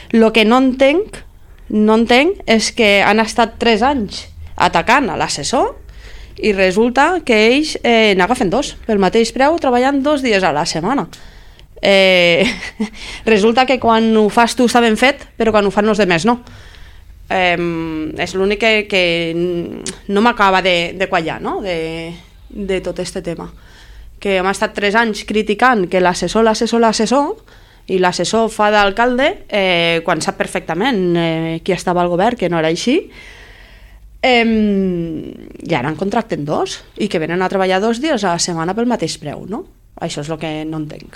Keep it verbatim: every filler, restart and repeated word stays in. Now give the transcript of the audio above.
El que no entenc, no entenc és que han estat tres anys atacant a l'assessor i resulta que ells eh, n'agafen dos, pel mateix preu, treballant dos dies a la setmana. Eh, resulta que quan ho fas tu està ben fet, però quan ho fan els demés no. Eh, és l'únic que, que no m'acaba de, de quallar, no? de, de tot este tema. Que hem estat tres anys criticant que l'assessor, l'assessor, l'assessor, i l'assessor fa d'alcalde eh, quan sap perfectament eh, qui estava al govern, que no era així, eh, i ara en contracten dos, i que venen a treballar dos dies a la setmana pel mateix preu, no? Això és el que no entenc.